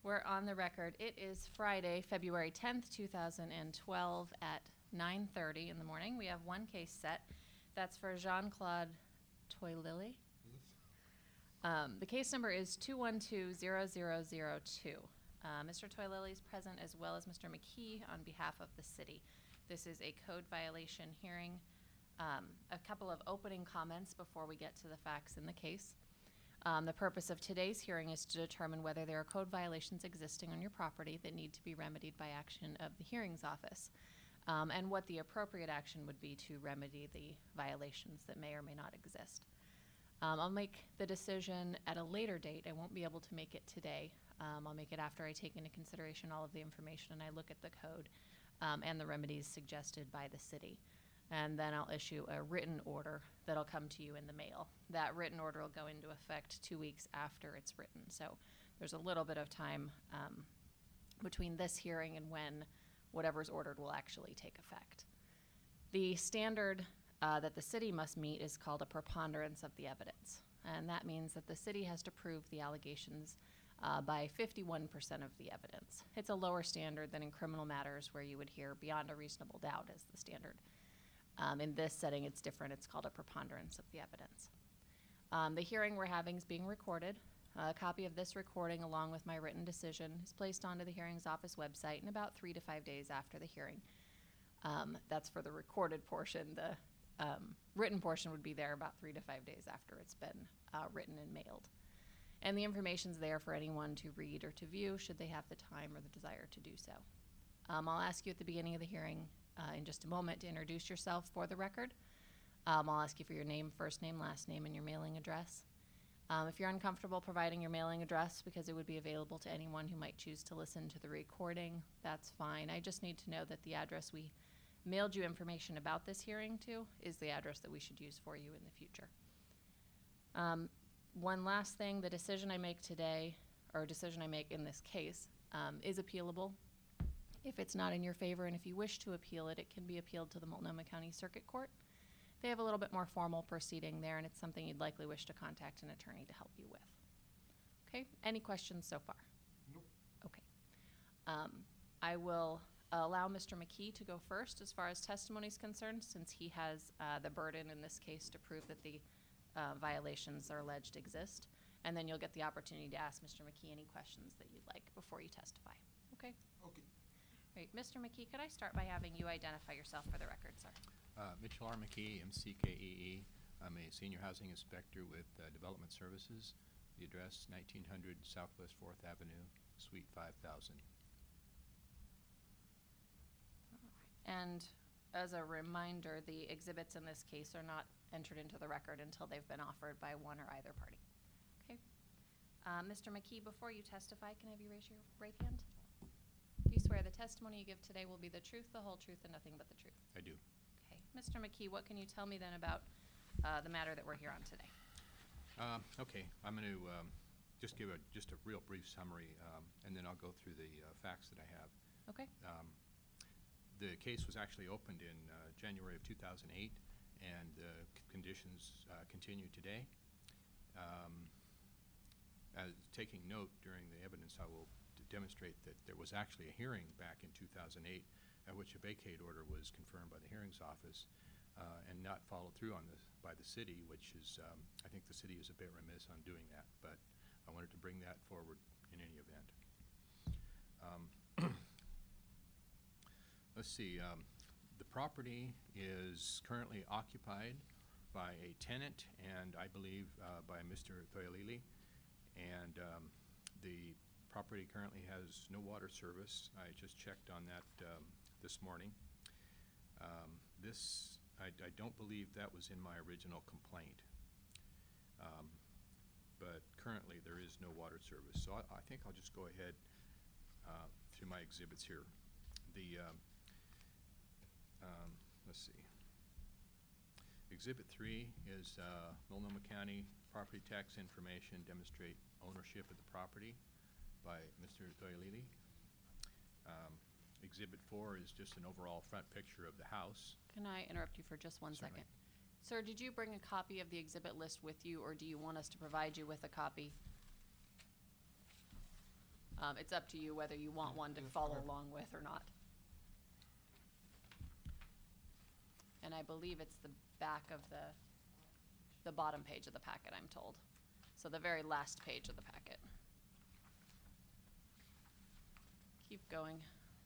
We're on the record. It is Friday, February 10th, 2012 at 9:30 in the morning. We have one case set. That's for Jean-Claude Toilily. The case number is 212-0002. Mr. Toilily is present as well as Mr. McKee on behalf of the city. This is a code violation hearing. A couple of opening comments before we get to the facts in the case. The purpose of today's hearing is to determine whether there are code violations existing on your property that need to be remedied by action of the hearings office, and what the appropriate action would be to remedy the violations that may or may not exist. I'll make the decision at a later date. I won't be able to make it today. I'll make it after I take into consideration all of the information and I look at the code and the remedies suggested by the city. And then I'll issue a written order that'll come to you in the mail. That written order will go into effect 2 weeks after it's written. So there's a little bit of time between this hearing and when whatever's ordered will actually take effect. The standard that the city must meet is called a preponderance of the evidence. And that means that the city has to prove the allegations by 51% of the evidence. It's a lower standard than in criminal matters where you would hear beyond a reasonable doubt as the standard. In this setting, it's different. It's called a preponderance of the evidence. The hearing we're having is being recorded. A copy of this recording, along with my written decision, is placed onto the hearings office website in about 3 to 5 days after the hearing. That's for the recorded portion. The written portion would be there about 3 to 5 days after it's been written and mailed. And the information's there for anyone to read or to view should they have the time or the desire to do so. I'll ask you at the beginning of the hearing in just a moment to introduce yourself for the record. I'll ask you for your name, first name, last name, and your mailing address. If you're uncomfortable providing your mailing address because it would be available to anyone who might choose to listen to the recording, that's fine. I just need to know that the address we mailed you information about this hearing to is the address that we should use for you in the future. One last thing, the decision I make today, or decision I make in this case, is appealable. If it's not in your favor and if you wish to appeal it, it can be appealed to the Multnomah County Circuit Court. They have a little bit more formal proceeding there, and it's something you'd likely wish to contact an attorney to help you with. Okay, any questions so far? Nope. Okay. I will allow Mr. McKee to go first as far as testimony is concerned, since he has the burden in this case to prove that the violations are alleged exist. And then you'll get the opportunity to ask Mr. McKee any questions that you'd like before you testify. Okay? Okay. Great. Mr. McKee, could I start by having you identify yourself for the record, sir? Mitchell R. McKee, MCKEE. I'm a senior housing inspector with Development Services. The address, 1900 Southwest 4th Avenue, Suite 5000. And as a reminder, the exhibits in this case are not entered into the record until they've been offered by one or either party. Okay. Mr. McKee, before you testify, can I have you raise your right hand? Do you swear the testimony you give today will be the truth, the whole truth, and nothing but the truth? I do. Okay. Mr. McKee, what can you tell me then about the matter that we're here on today? Okay, I'm going to just give a real brief summary, and then I'll go through the facts that I have. Okay. The case was actually opened in January of 2008, and the conditions continue today. Taking note during the evidence, I will demonstrate that there was actually a hearing back in 2008 at which a vacate order was confirmed by the hearings office and not followed through on this by the city, which is, I think the city is a bit remiss on doing that, but I wanted to bring that forward in any event. Let's see, the property is currently occupied by a tenant and I believe by Mr. Toilily, and the property currently has no water service. I just checked on that this morning. I don't believe that was in my original complaint, but currently there is no water service. So I think I'll just go ahead through my exhibits here. Let's see. Exhibit 3 is Multnomah County property tax information, demonstrate ownership of the property by Mr. Toilily. Exhibit 4 is just an overall front picture of the house. Can I interrupt you for just one Certainly. second? Sir, did you bring a copy of the exhibit list with you, or do you want us to provide you with a copy? It's up to you whether you want one to Yes, follow correct. along with or not. And I believe it's the back of the bottom page of the packet, I'm told. So the very last page of the packet. Keep going.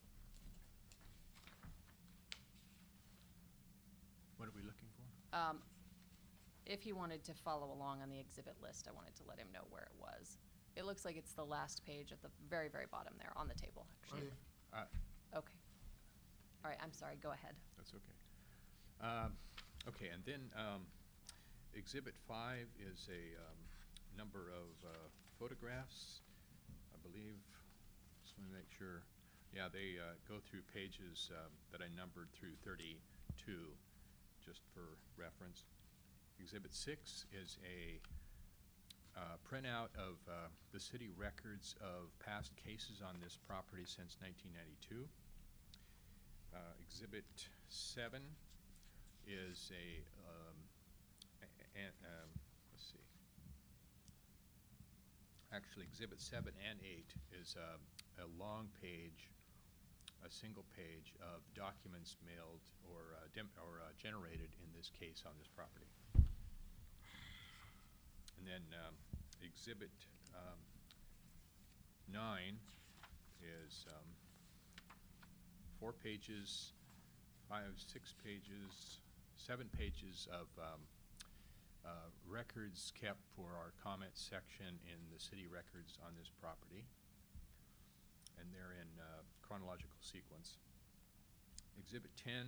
What are we looking for? If he wanted to follow along on the exhibit list, I wanted to let him know where it was. It looks like it's the last page at the very, very bottom there, on the table, actually. Okay. Okay. All right, I'm sorry, go ahead. That's okay. Okay, and then Exhibit 5 is a number of photographs, I believe. Just want to make sure. Yeah, they go through pages that I numbered through 32, just for reference. Exhibit 6 is a printout of the city records of past cases on this property since 1992. Exhibit 7 is let's see. Actually, Exhibit 7 and 8 is a long page, a single page of documents mailed or generated in this case on this property. And then Exhibit 9 is 4 pages, 5, 6 pages, 7 pages of records kept for our comments section in the city records on this property. And they're in chronological sequence. Exhibit 10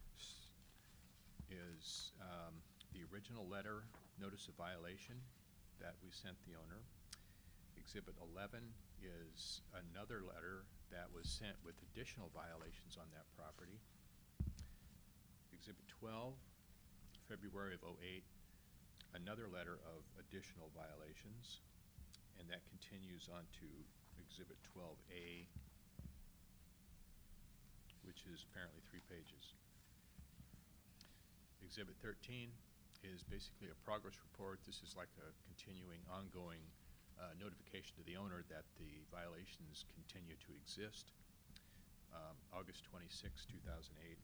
is the original letter, notice of violation, that we sent the owner. Exhibit 11 is another letter that was sent with additional violations on that property. Exhibit 12, February of '08, another letter of additional violations, and that continues on to Exhibit 12A, which is apparently 3 pages. Exhibit 13 is basically a progress report. This is like a continuing, ongoing notification to the owner that the violations continue to exist. August 26, 2008.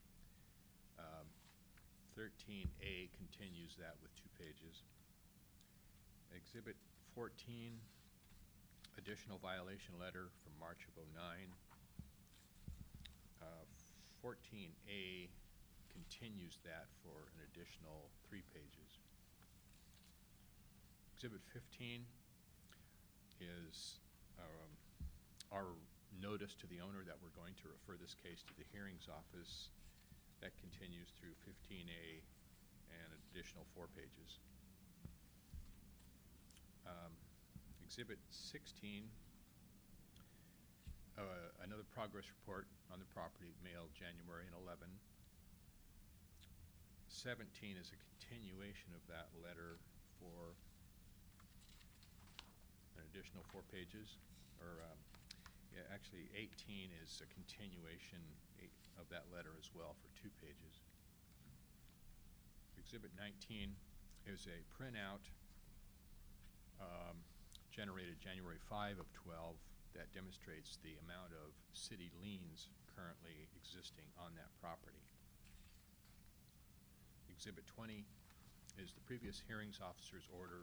13A continues that with 2 pages. Exhibit 14, additional violation letter from March of '09. 14A continues that for an additional 3 pages. Exhibit 15 is our notice to the owner that we're going to refer this case to the hearings office. That continues through 15A and an additional 4 pages. Exhibit 16, another progress report on the property mailed January and 11. 17 is a continuation of that letter for an additional 4 pages, or yeah, actually 18 is a continuation of that letter as well for 2 pages. Exhibit 19 is a printout generated January 5 of '12 that demonstrates the amount of city liens currently existing on that property. Exhibit 20 is the previous hearings officer's order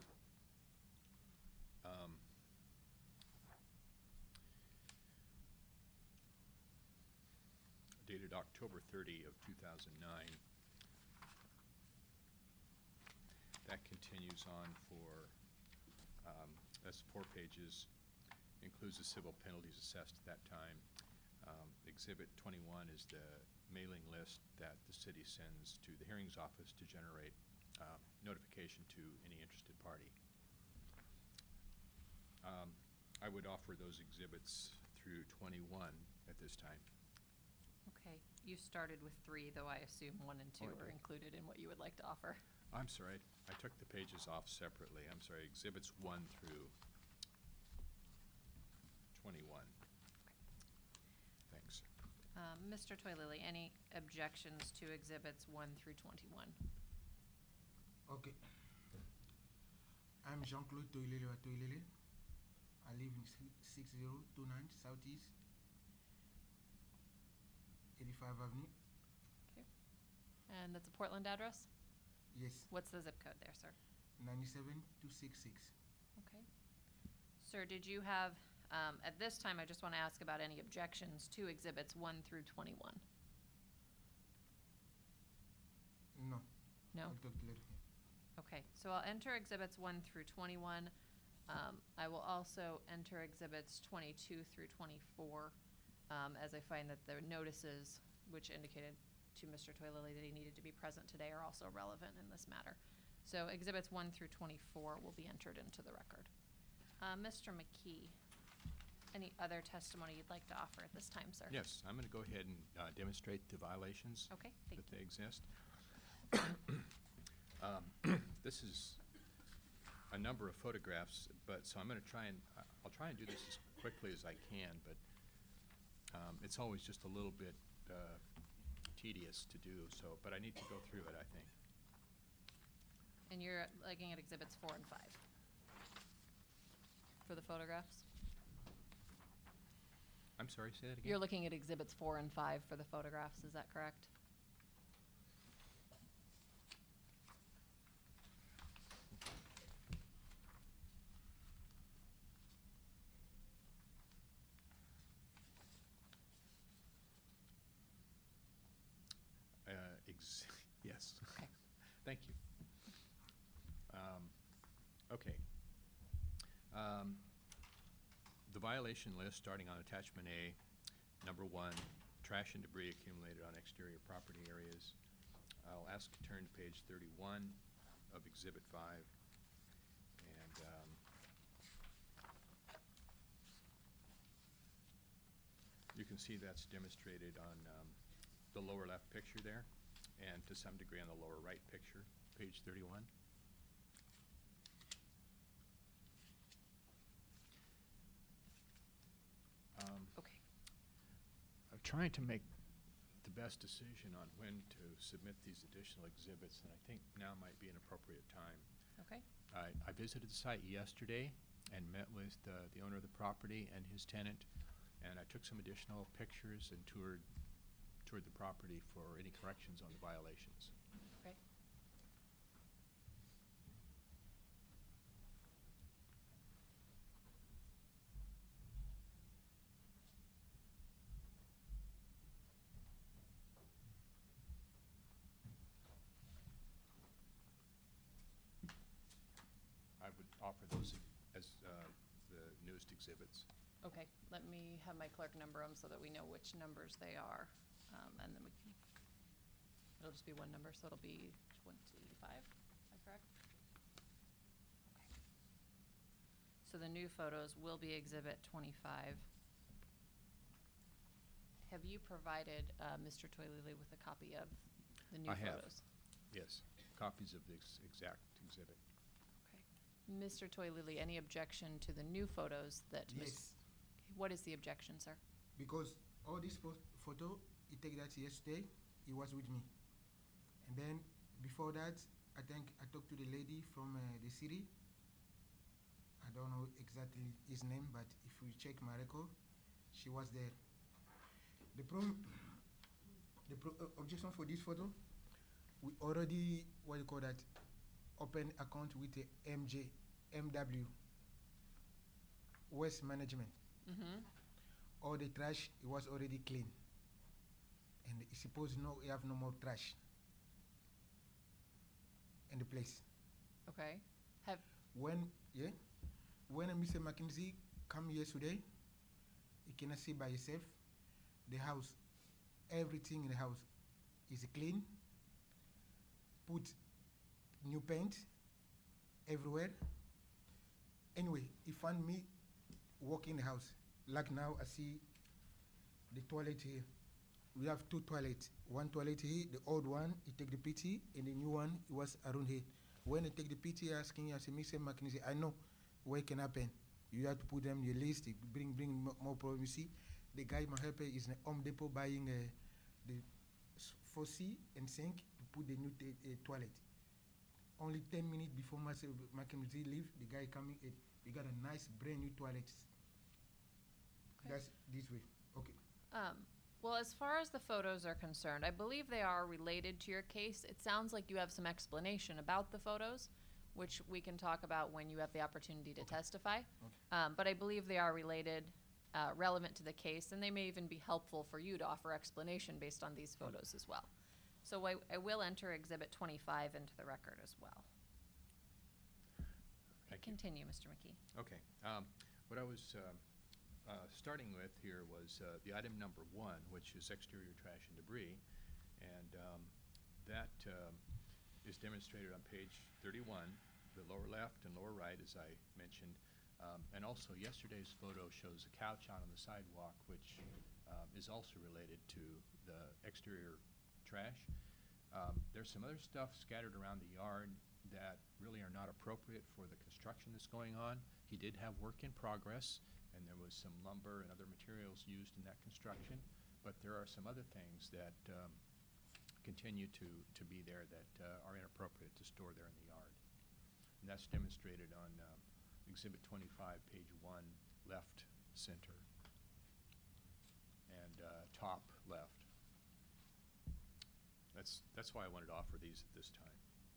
dated October 30 of 2009. That continues on for, that's 4 pages, includes the civil penalties assessed at that time. Exhibit 21 is the mailing list that the city sends to the hearings office to generate notification to any interested party. I would offer those exhibits through 21 at this time. Okay, you started with 3, though I assume 1 and 2 Oh, I are did. included in what you would like to offer. I'm sorry, I took the pages off separately. I'm sorry, exhibits 1 through 21. Thanks. Mr. Toylily, any objections to exhibits 1 through 21? Okay. I'm Jean-Claude Toilele wa Toilele. I live in 6029 Southeast 85 Avenue. Okay. And that's a Portland address? Yes, What's the zip code there, sir? 97266. Okay. Sir, did you have, at this time, I just want to ask about any objections to Exhibits 1 through 21? No. No? I'll talk later. Okay, so I'll enter Exhibits 1 through 21. I will also enter Exhibits 22 through 24, as I find that the notices, which indicated to Mr. Toylily that he needed to be present today, are also relevant in this matter. So Exhibits 1 through 24 will be entered into the record. Mr. McKee, any other testimony you'd like to offer at this time, sir? Yes, I'm going to go ahead and demonstrate the violations Okay, thank that you. they exist. This is a number of photographs, but so I'm going to try and I'll try and do this as quickly as I can, but it's always just a little bit tedious to do so. But I need to go through it, I think. And you're looking at Exhibits 4 and 5 for the photographs? I'm sorry, say that again. You're looking at Exhibits 4 and 5 for the photographs, is that correct? Yes. Okay. Thank you. Okay. The violation list, starting on attachment A, number 1, trash and debris accumulated on exterior property areas. I'll ask to turn to page 31 of Exhibit 5. And you can see that's demonstrated on the lower left picture there, and to some degree on the lower right picture, page 31. Okay. I'm trying to make the best decision on when to submit these additional exhibits, and I think now might be an appropriate time. Okay. I visited the site yesterday and met with the owner of the property and his tenant, and I took some additional pictures and toured the property for any corrections on the violations. Okay. I would offer those as the newest exhibits. Okay, let me have my clerk number them so that we know which numbers they are. And then we can, it'll just be one number, so it'll be 25, is that correct? Okay. So the new photos will be Exhibit 25. Have you provided Mr. Toylily with a copy of the new I have. photos? Yes, copies of this exact exhibit. Okay. Mr. Toylily, any objection to the new photos that Yes, What is the objection, sir? because all this photo, he take that yesterday, he was with me. And then before that, I think I talked to the lady from the city. I don't know exactly his name, but if we check my record, she was there. The problem, objection for this photo, we already, what you call that, open account with the MW, Waste Management. Mm-hmm. All the trash, it was already clean. And it's supposed no, we have no more trash in the place. Okay. When Mr. McKenzie come yesterday, he cannot see by himself. The house, everything in the house is clean. Put new paint everywhere. Anyway, he found me walking the house. Like now, I see the toilet here. We have 2 toilets. One toilet here, the old one, he take the PT, and the new one, it was around here. When I take the PT, asking, I say, Mr. McKinsey, I know what can happen. You have to put them in your list, bring more problems. You see, the guy, my helper, is in Home Depot buying the faucet and sink to put the new toilet. Only 10 minutes before Mr. McKinsey leave, the guy coming, we got a nice brand new toilet That's this way. Okay. Well, as far as the photos are concerned, I believe they are related to your case. It sounds like you have some explanation about the photos, which we can talk about when you have the opportunity to testify. But I believe they are related, relevant to the case, and they may even be helpful for you to offer explanation based on these photos as well. So I will enter Exhibit 25 into the record as well. Thank you. Continue, Mr. McKee. Okay. What I was starting with here was the item number 1, which is exterior trash and debris. And that is demonstrated on page 31, the lower left and lower right, as I mentioned. And also yesterday's photo shows a couch out on the sidewalk, which is also related to the exterior trash. There's some other stuff scattered around the yard that really are not appropriate for the construction that's going on. He did have work in progress, and there was some lumber and other materials used in that construction, but there are some other things that continue to be there that are inappropriate to store there in the yard. And that's demonstrated on Exhibit 25, page 1, left center, and top left. That's why I wanted to offer these at this time.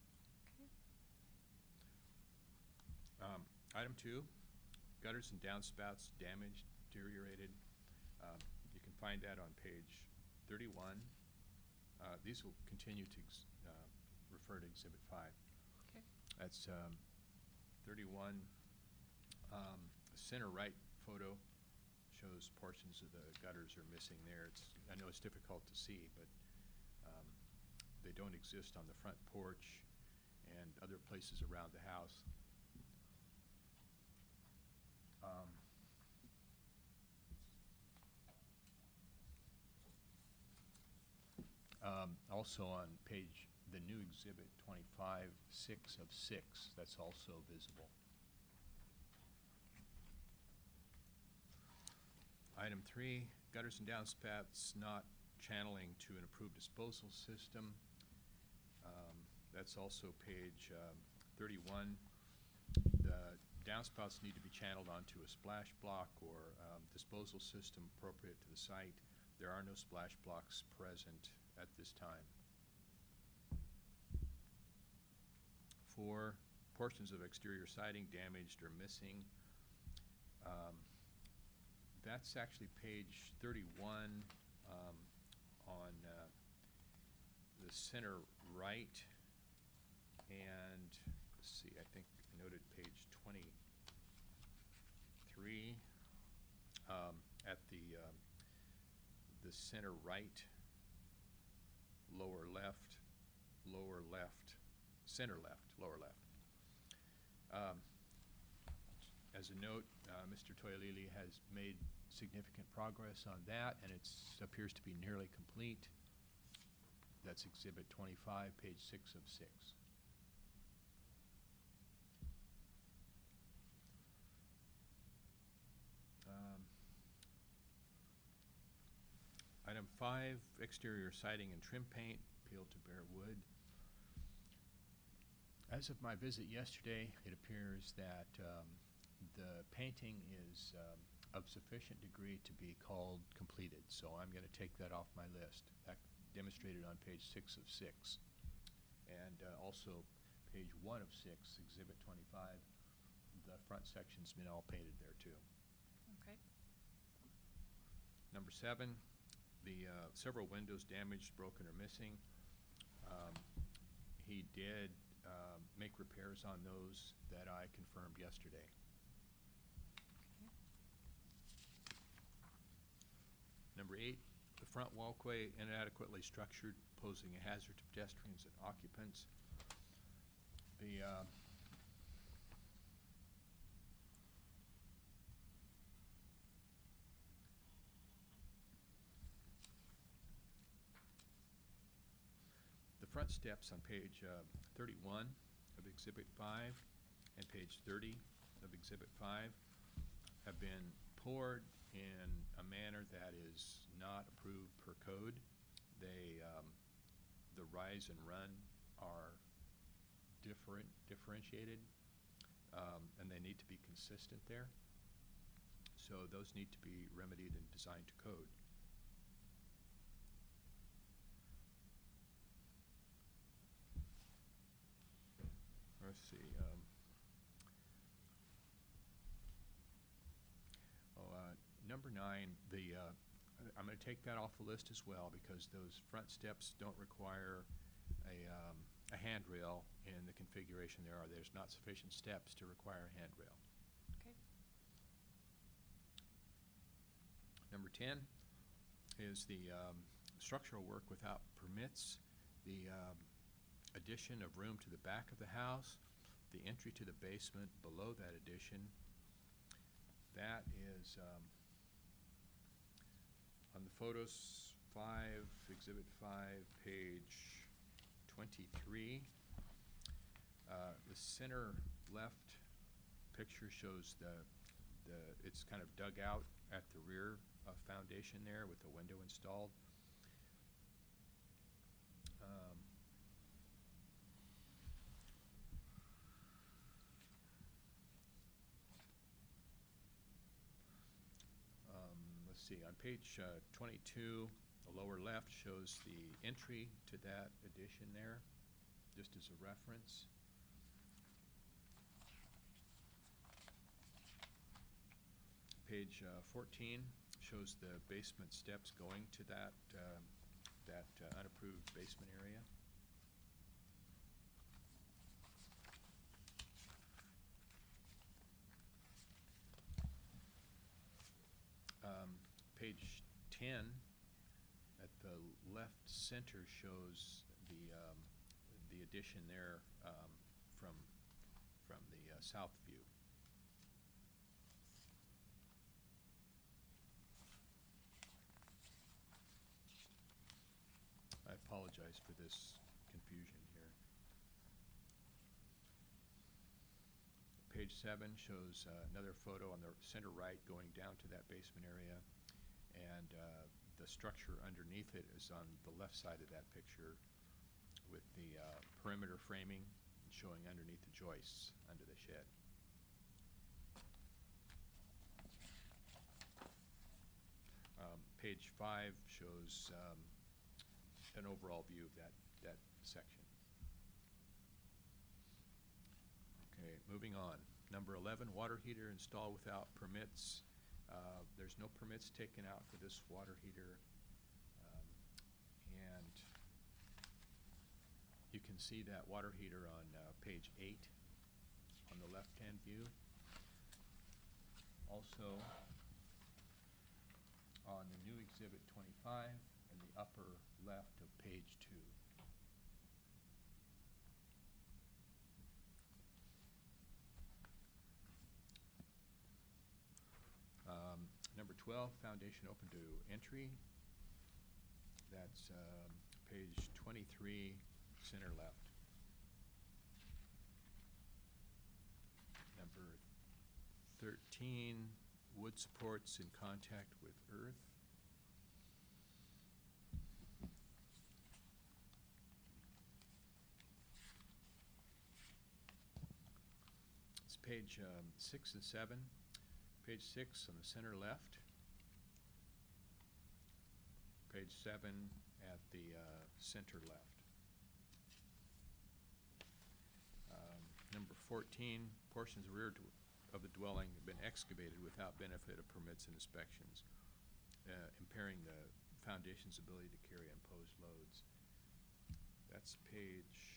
Okay. Item 2, gutters and downspouts damaged, deteriorated. You can find that on page 31. These will continue to refer to Exhibit 5. Okay. That's 31. The center right photo shows portions of the gutters are missing there. I know it's difficult to see, but they don't exist on the front porch and other places around the house. Also on page, the new exhibit 25, 6 of 6, that's also visible. Item 3, gutters and downspouts not channeling to an approved disposal system. That's also page 31. The downspouts need to be channeled onto a splash block or disposal system appropriate to the site. There are no splash blocks present at this time. 4, portions of exterior siding damaged or missing. That's actually page 31 on the center right. And let's see, I think I noted page 23 at the center right, lower left, center left, lower left. As a note, Mr. Toilili has made significant progress on that, and it appears to be nearly complete. That's Exhibit 25, page 6 of 6. Item 5, exterior siding and trim paint, peeled to bare wood. As of my visit yesterday, it appears that the painting is of sufficient degree to be called completed, so I'm going to take that off my list. That demonstrated on page 6 of 6. And also page 1 of 6, Exhibit 25, the front section's been all painted there too. Okay. Number 7, the several windows damaged, broken, or missing. He did make repairs on those that I confirmed yesterday. Okay. Number 8, the front walkway inadequately structured, posing a hazard to pedestrians and occupants. The front steps on page 31 of Exhibit 5 and page 30 of Exhibit 5 have been poured in a manner that is not approved per code. The rise and run are differentiated, and they need to be consistent there. So so those need to be remedied and designed to code. Let's see. Number 9, I'm going to take that off the list as well because those front steps don't require a handrail in the configuration there. There's not sufficient steps to require a handrail. Okay. Number 10 is the structural work without permits, the addition of room to the back of the house, the entry to the basement below that addition. That is on the photos 5, Exhibit 5, page 23. The center left picture shows it's kind of dug out at the rear foundation there with the window installed. Let's see, on page 22, the lower left shows the entry to that addition there, just as a reference. Page 14 shows the basement steps going to that unapproved basement area. Page 10 at the left center shows the addition there from the south view. I apologize for this confusion here. Page 7 shows another photo on the center right going down to that basement area, and the structure underneath it is on the left side of that picture with the perimeter framing showing underneath the joists under the shed. Page 5 shows an overall view of that section. Okay, moving on. Number 11, water heater installed without permits. There's no permits taken out for this water heater. And you can see that water heater on page 8 on the left-hand view. Also, on the new Exhibit 25 in the upper left of page 2. Number 12, foundation open to entry. That's page 23, center left. Number 13, wood supports in contact with earth. It's page 6 and 7. Page 6 on the center left. Page 7 at the center left. Number 14, portions of rear of the dwelling have been excavated without benefit of permits and inspections, impairing the foundation's ability to carry imposed loads. That's page...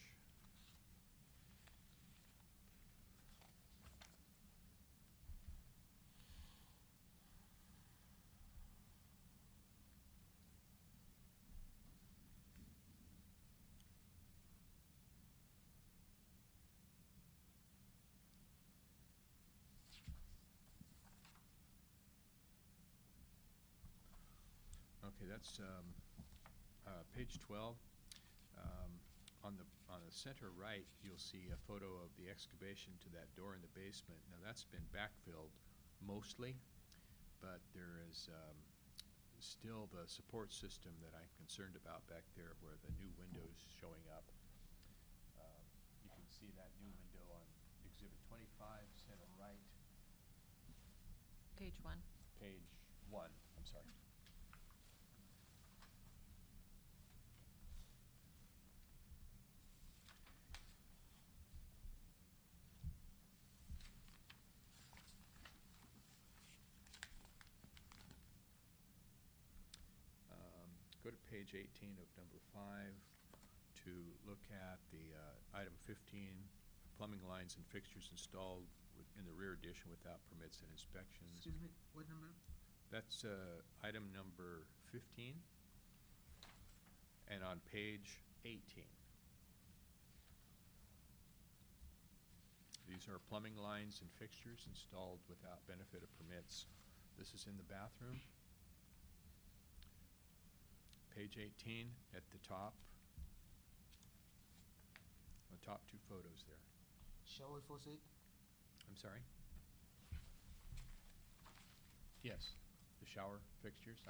Okay, that's page 12. On the center right, you'll see a photo of the excavation to that door in the basement. Now that's been backfilled mostly, but there is still the support system that I'm concerned about back there where the new window's showing up. You can see that new window on Exhibit 25, center right. Page 1. page 1, I'm sorry. Go to page 18 of number 5 to look at the item 15, plumbing lines and fixtures installed in the rear addition without permits and inspections. Excuse me, what number? That's item number 15, and on page 18. These are plumbing lines and fixtures installed without benefit of permits. This is in the bathroom. Page 18 at the top. The top 2 photos there. Shower faucet? I'm sorry? Yes, the shower fixtures,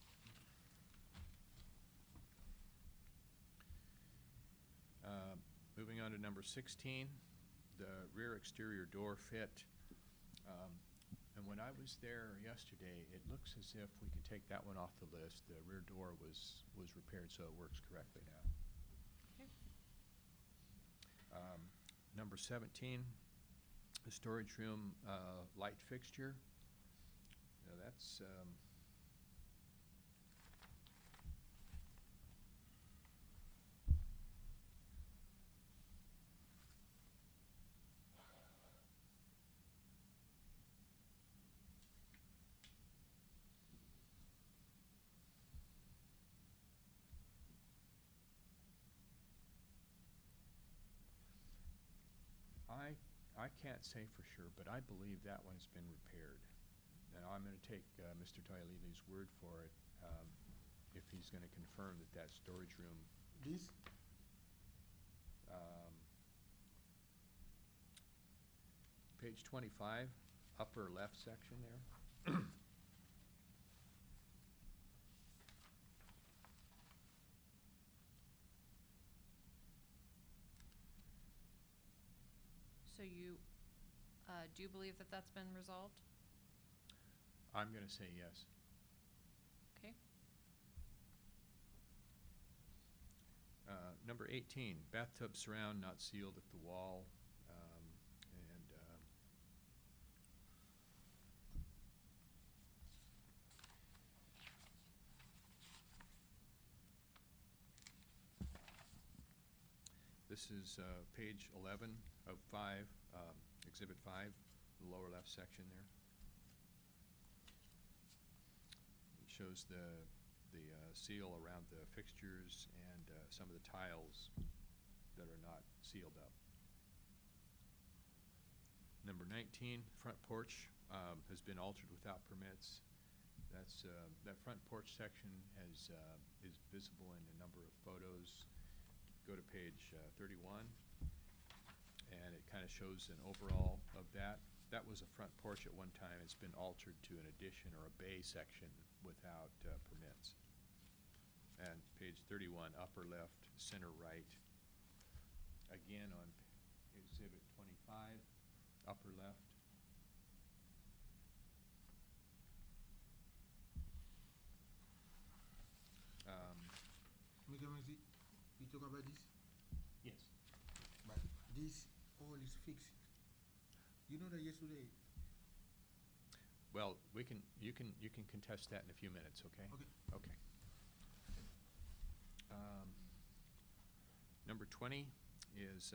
Moving on to number 16, the rear exterior door fit. And when I was there yesterday, it looks as if we can take that one off the list. The rear door was repaired, so it works correctly now. Okay. Number 17, the storage room light fixture. Now that's I can't say for sure, but I believe that one's been repaired. Now, I'm going to take Mr. Toyalili's word for it, if he's going to confirm that that storage room, This? page 25, upper left section there. So you do believe that that's been resolved? I'm going to say yes. Okay. Number 18, bathtub surround not sealed at the wall. This is page 11 of 5, Exhibit 5, the lower left section there. It shows the seal around the fixtures and some of the tiles that are not sealed up. Number 19, front porch has been altered without permits. That's that front porch section is visible in a number of photos. Go to page 31, and it kind of shows an overall of that. That was a front porch at one time. It's been altered to an addition or a bay section without permits. And page 31, upper left, center right. Again on exhibit 25, upper left. Mr. Messi, you talk about this? Yes. But this all is fixed. You know that yesterday. Well, you can contest that in a few minutes, okay? Okay. Okay. Number 20 is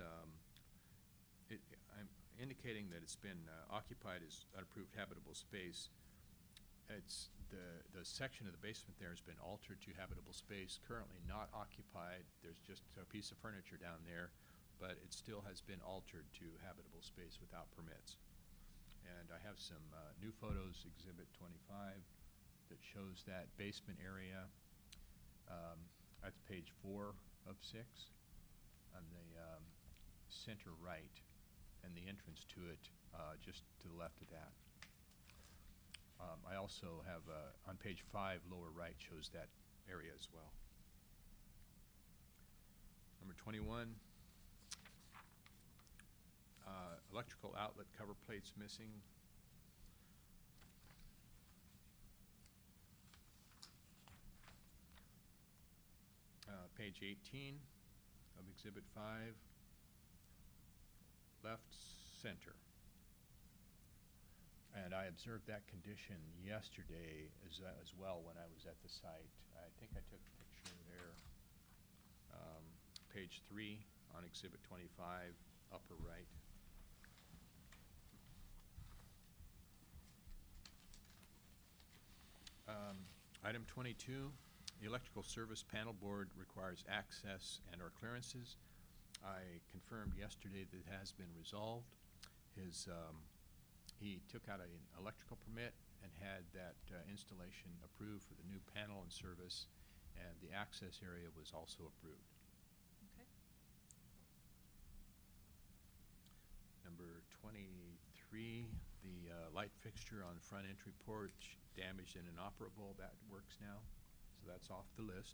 I'm indicating that it's been occupied as unapproved habitable space. It's the section of the basement there has been altered to habitable space, currently not occupied. There's just a piece of furniture down there, but it still has been altered to habitable space without permits. And I have some new photos, exhibit 25, that shows that basement area. That's page 4 of 6 on the center right, and the entrance to it just to the left of that. I also have, on page 5, lower right, shows that area as well. Number 21, electrical outlet cover plates missing. page 18 of Exhibit 5, left center. And I observed that condition yesterday as well when I was at the site. I think I took a picture there. Page 3 on Exhibit 25, upper right. Item 22, the electrical service panel board requires access and/or clearances. I confirmed yesterday that it has been resolved. He took out an electrical permit and had that installation approved for the new panel and service, and the access area was also approved. Okay. Number 23, the light fixture on front entry porch damaged and inoperable. That works now, so that's off the list.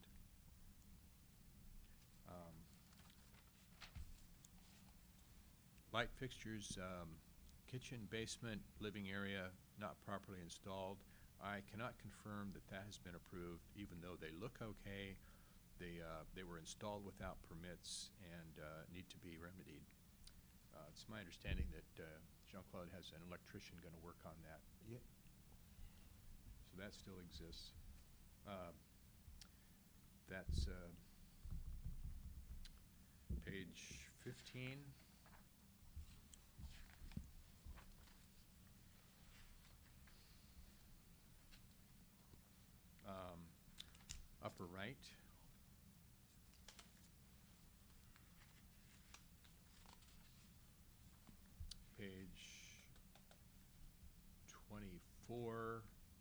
Light fixtures, kitchen, basement, living area not properly installed. I cannot confirm that that has been approved, even though they look okay. They were installed without permits and need to be remedied. It's my understanding that Jean-Claude has an electrician going to work on that. Yeah. So that still exists. That's page 15. Upper right. Page 24.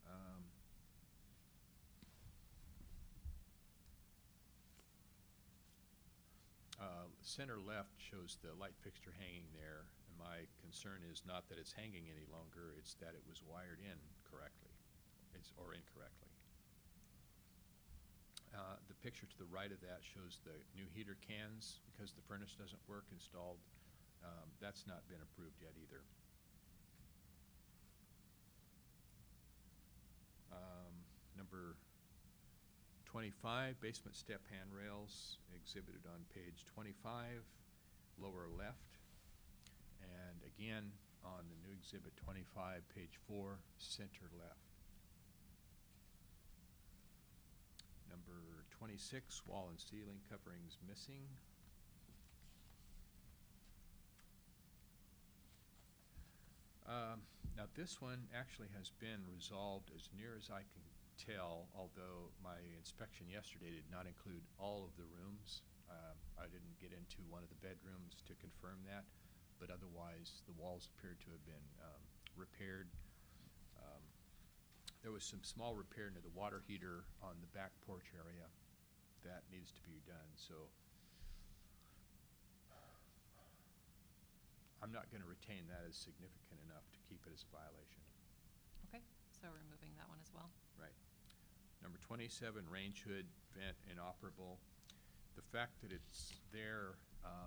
Center left shows the light fixture hanging there, and my concern is not that it's hanging any longer, it's that it was wired in correctly, or incorrectly. The picture to the right of that shows the new heater cans, because the furnace doesn't work, installed. That's not been approved yet either. Number 25, basement step handrails exhibited on page 25, lower left. And again, on the new exhibit 25, page 4, center left. Number 26, wall and ceiling coverings missing. Now this one actually has been resolved as near as I can tell, although my inspection yesterday did not include all of the rooms. I didn't get into one of the bedrooms to confirm that, but otherwise the walls appeared to have been repaired. There was some small repair into the water heater on the back porch area that needs to be done, so I'm not going to retain that as significant enough to keep it as a violation. Okay, so removing that one as well. Right. Number 27, range hood vent inoperable. The fact that it's there,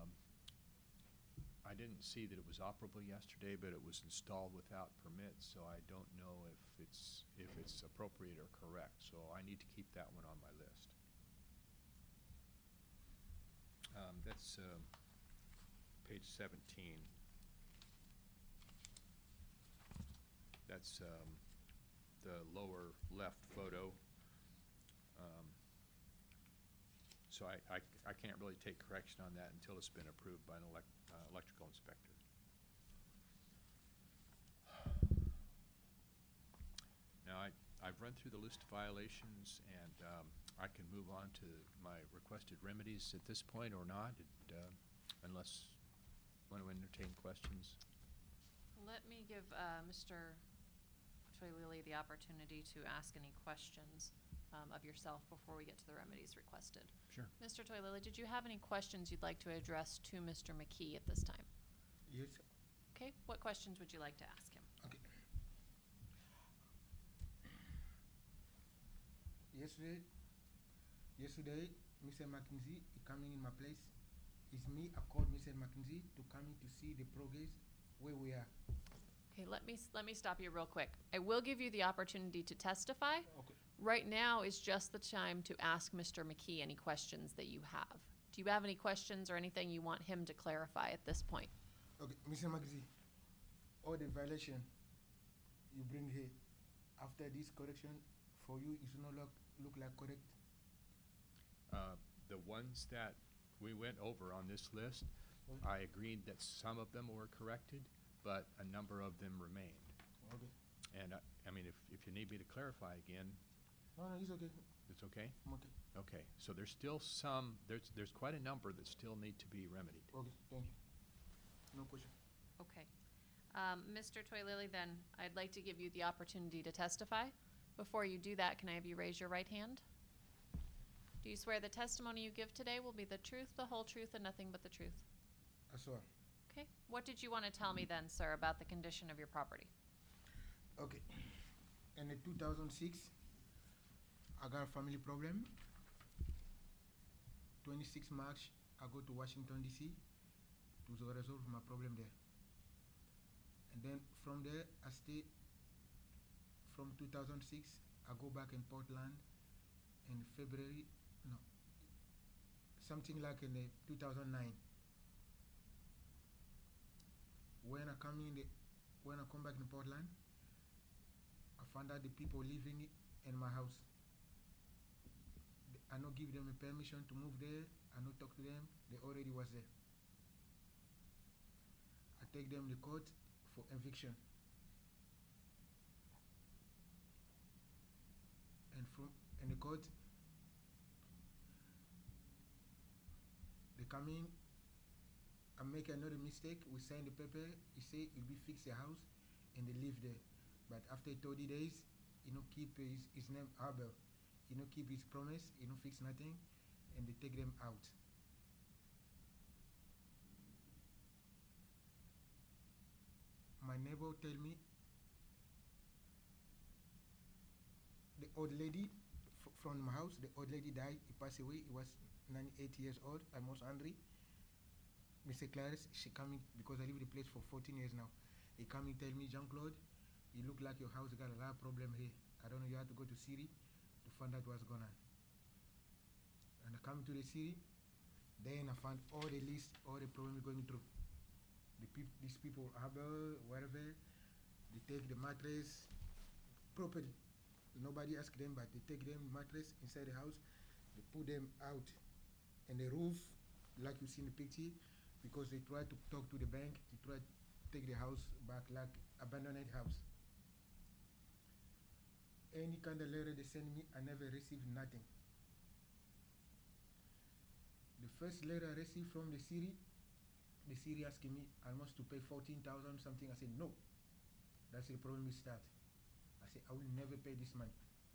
I didn't see that it was operable yesterday, but it was installed without permits, so I don't know if it's appropriate or correct. So I need to keep that one on my list. That's page 17. That's the lower left photo. So I can't really take correction on that until it's been approved by an electrical inspector. Now I've run through the list of violations, and I can move on to my requested remedies at this point or not, unless you want to entertain questions. Let me give Mr. Toylili the opportunity to ask any questions of yourself before we get to the remedies requested. Sure. Mr. Toylili, did you have any questions you'd like to address to Mr. McKee at this time? Yes. Okay, what questions would you like to ask him? Okay. Yesterday, Mr. McKinsey coming in my place. It's me. I called Mr. McKinsey to come in to see the progress where we are. Okay, let me stop you real quick. I will give you the opportunity to testify, Okay. Right now is just the time to ask Mr. McKee any questions that you have. Do you have any questions or anything you want him to clarify at this point? Okay, Mr. Magzi, all the violation you bring here, after this correction, for you, it's not look like correct? The ones that we went over on this list, Okay. I agreed that some of them were corrected, but a number of them remained. Okay. And I mean, if you need me to clarify again, No, it's okay. it's okay? I'm okay. Okay, so there's still some, there's quite a number that still need to be remedied. Okay, thank you. No question. Okay. Mr. Toylily, then I'd like to give you the opportunity to testify. Before you do that, can I have you raise your right hand? Do you swear the testimony you give today will be the truth, the whole truth, and nothing but the truth? I swear. Okay. What did you want to tell me then, sir, about the condition of your property? Okay. In the 2006, I got a family problem. 26 March, I go to Washington, D.C. to resolve my problem there. And then from there, I stay. From 2006, I go back in Portland in February, no, something like in the 2009. When I come back in Portland, I found out the people living in my house. I not give them a permission to move there. I not talk to them. They already was there. I take them to court for eviction. And from in the court, they come in. I make another mistake. We sign the paper. He say you'll be fix your house, and they live there. But after 30 days, keep his name Abel. Keep his promise. Fix nothing, and they take them out. My neighbor tell me the old lady from my house, the old lady died. He passed away. He was 98 years old, almost 100. Mr. Clarice, she coming because I live in the place for 14 years now. He come and tell me, Jean-Claude, you look like your house got a lot of problem here. I don't know, you have to go to city to find out what's going on. And I come to the city, then I found all the list, all the problems going through. These people, Abel, whatever, they take the mattress, property. Nobody ask them, but they take them mattress inside the house. They put them out in the roof, like you see in the picture, because they try to talk to the bank. They try to take the house back, like abandoned house. Any kind of letter they send me, I never received nothing. The first letter I received from the city asking me almost to pay 14,000 something. I said no. That's the problem we start. I said I will never pay this money.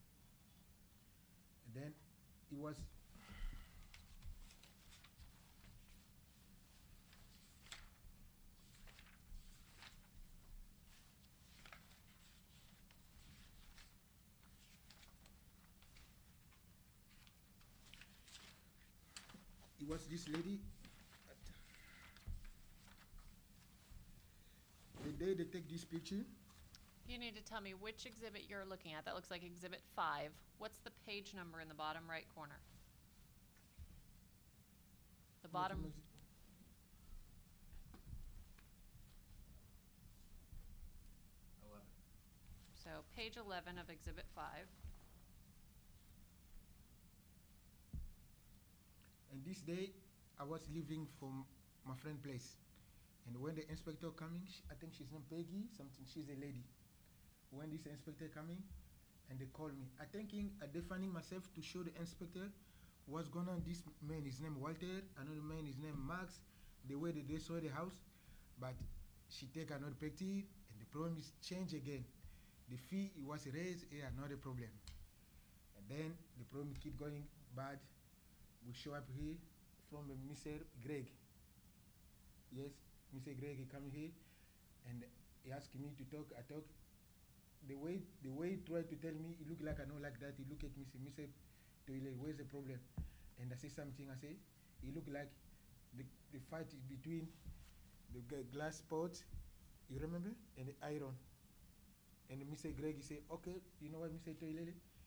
And then it was this lady. The day they take this picture, You need to tell me which exhibit you're looking at. That looks like Exhibit 5. What's the page number in the bottom right corner? The bottom. So page 11 of Exhibit 5. and this day I was leaving from my friend's place. And when the inspector coming, I think she's named Peggy, something, she's a lady. When this inspector coming, and they call me, I thinking, I defining myself to show the inspector what's going on. This man, his name Walter, another man, his name Max, the way that they saw the house, but she take another picture, and the problem is change again. The fee, it was raised, another problem. And then the problem keep going bad. We show up here from Mr. Greg. Yes, Mr. Greg, he come here, and he asked me to talk. I talk. The way he tried to tell me, he look like I know like that. He look at me, say, Mr. Toile, where's the problem? And I say something. I say, he look like the fight between the glass pot, you remember, and the iron. And Mr. Greg, he say, okay, you know what, Mr. Toile?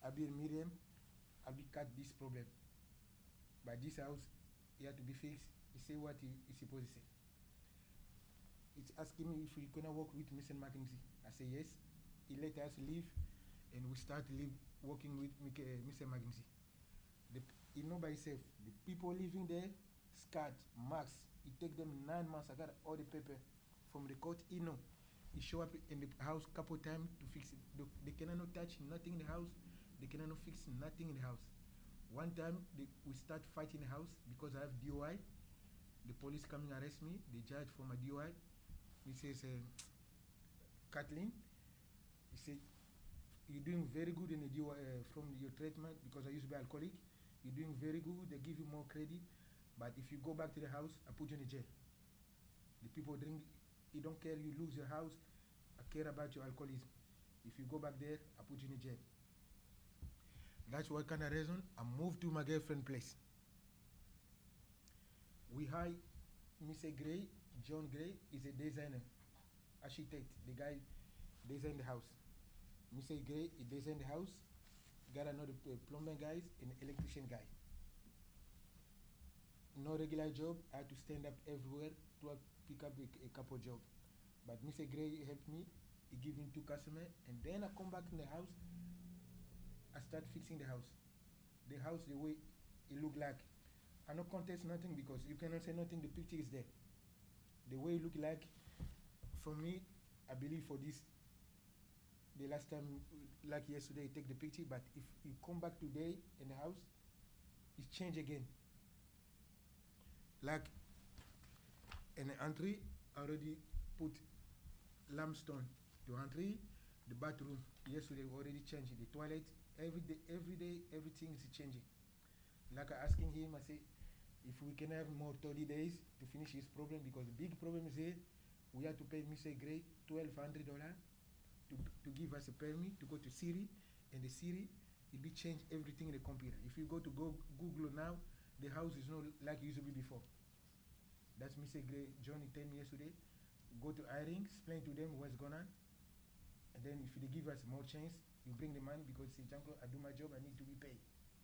I'll be meet him, I'll be cut this problem. But this house, he had to be fixed. He say what he supposed to say. It's asking me if we gonna work with Mr. McKinsey. I say yes. He let us leave, and we start working with Mr. McKinsey. He know by himself. The people living there, Scott, Max, it take them 9 months. I got all the paper from the court. He know. He show up in the house couple times to fix it. They cannot touch nothing in the house. They cannot fix nothing in the house. One time we start fighting in the house because I have DOI. The police coming arrest me. The judge for my DOI. He says, Kathleen, he said, you're doing very good in the DOI from your treatment because I used to be alcoholic. You're doing very good. They give you more credit. But if you go back to the house, I put you in the jail. The people drink. You don't care. You lose your house. I care about your alcoholism. If you go back there, I put you in the jail. That's what kind of reason I moved to my girlfriend's place. We hired Mr. Gray. John Gray is a designer, architect. The guy designed the house. Mr. Gray, he designed the house. Got another plumber guys and electrician guy. No regular job. I had to stand up everywhere to pick up a couple job. But Mr. Gray helped me. He gave me 2 customers, and then I come back in the house. I start fixing the house. The house, the way it look like. I no contest nothing because you cannot say nothing. The picture is there. The way it look like, for me, I believe for this, the last time, like yesterday, take the picture, but if you come back today in the house, it's changed again. Like in the entry, I already put limestone to entry, the bathroom, yesterday we already changed it. The toilet, every day, everything is changing. Like I asking him, I say, if we can have more 30 days to finish his problem, because the big problem is here, we have to pay Mr. Gray $1,200 to give us a permit to go to Siri, and the Siri, it be change everything in the computer. If you go to Google now, the house is not like it used to be before. That's Mr. Gray, Johnny told me yesterday. Go to hiring, explain to them what's going on, and then if they give us more chance, you bring the money because say, Janko, I do my job, I need to be paid.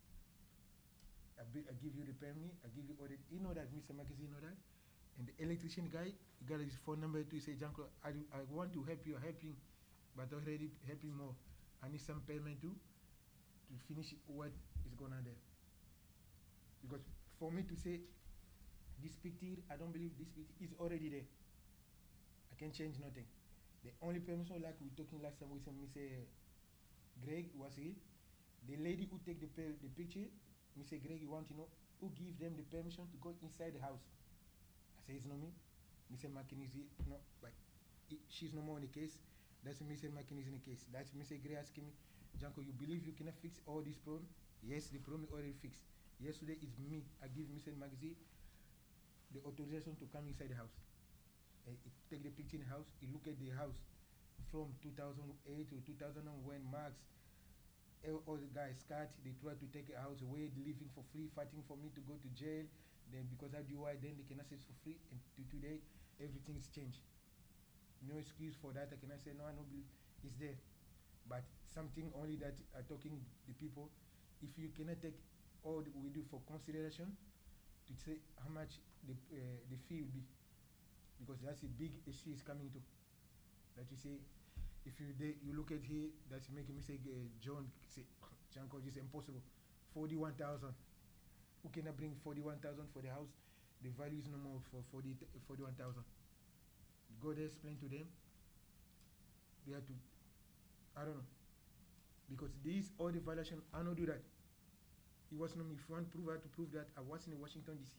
I give you the permit, I give you all the, you know that, Mr. Mackenzie, you know that? And the electrician guy, he got his phone number to say, Janko, I want to help you, but already helping more. I need some payment too to finish what is going on there. Because for me to say this picture, I don't believe this picture is already there. I can't change nothing. The only permission, like we talking last time with Mr. Greg was here. The lady who take the picture, Mr. Greg, you want to know who give them the permission to go inside the house. I say it's not me. Mr. McKinsey, no, but she's no more in the case. That's Mr. McKinsey in the case. That's Mr. Gray asking me, Janko, you believe you cannot fix all these problems? Yes, the problem is already fixed. Yesterday it's me. I give Mr. McKinsey the authorization to come inside the house. He take the picture in the house. He look at the house from 2008 to 2000 when Max, all the guys, Scott, they tried to take a house away, living for free, fighting for me to go to jail. Then because I do why, then they can access for free. And today, everything is changed. No excuse for that. I cannot say no. I know it's there, but something only that I talking the people. If you cannot take all that we do for consideration, to say how much the fee will be, because that's a big issue is coming to. That you say, if you look at here, that's making me say, John say, Janko, this is impossible. 41,000. Who cannot bring 41,000 for the house? The value is no more for 41,000. Go there, explain to them. They have to, I don't know. Because these all the violation, I don't do that. It was not me. If you want to prove, I have to prove that I was in Washington, D.C.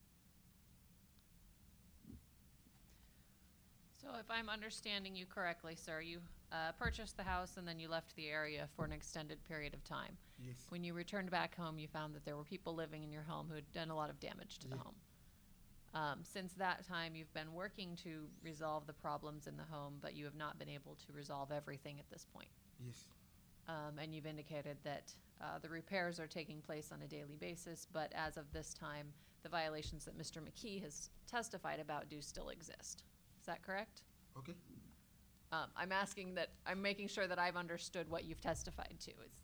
So if I'm understanding you correctly, sir, you purchased the house and then you left the area for an extended period of time. Yes. When you returned back home, you found that there were people living in your home who had done a lot of damage to the home. Since that time, you've been working to resolve the problems in the home, but you have not been able to resolve everything at this point. Yes. And you've indicated that the repairs are taking place on a daily basis, but as of this time, the violations that Mr. McKee has testified about do still exist. Is that correct? Okay. I'm making sure that I've understood what you've testified to.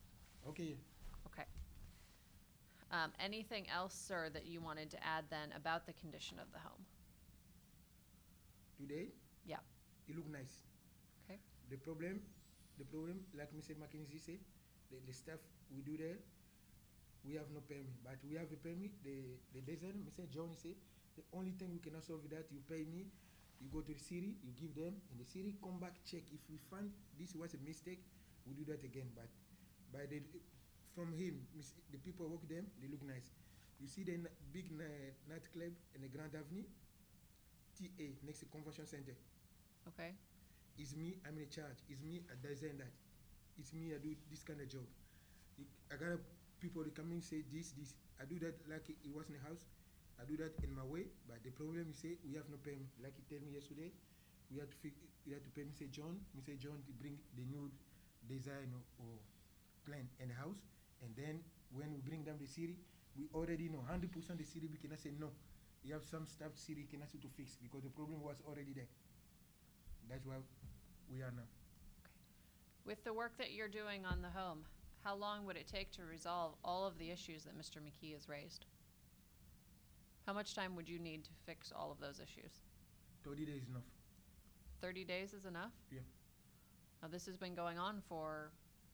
Okay. Okay. Anything else, sir, that you wanted to add then about the condition of the home? Today, Yeah. it look nice. Okay. The problem, like Mr. Mackenzie say, the stuff we do there, we have no permit. But we have a permit. The designer, Mr. Johnny say, the only thing we cannot solve that, you pay me, you go to the city, you give them, and the city come back check. If we find this was a mistake, we do that again. But by the from him, the people work them, they look nice. You see the big nightclub in the Grand Avenue, TA, next to Convention Center. Okay. It's me, I'm in charge. It's me, I design that. It's me, I do this kind of job. I got people that come in say this. I do that like it was in the house. I do that in my way, but the problem is say we have no payment. Like he told me yesterday, we have to pay Mr. John to bring the new design or plan in the house, and then when we bring them the city, we already know 100% the city we cannot say no. You have some stuff city cannot say to fix because the problem was already there. That's why we are now. With the work that you're doing on the home, how long would it take to resolve all of the issues that Mr. McKee has raised? How much time would you need to fix all of those issues? 30 days enough. 30 days is enough? Yeah. Now, this has been going on for,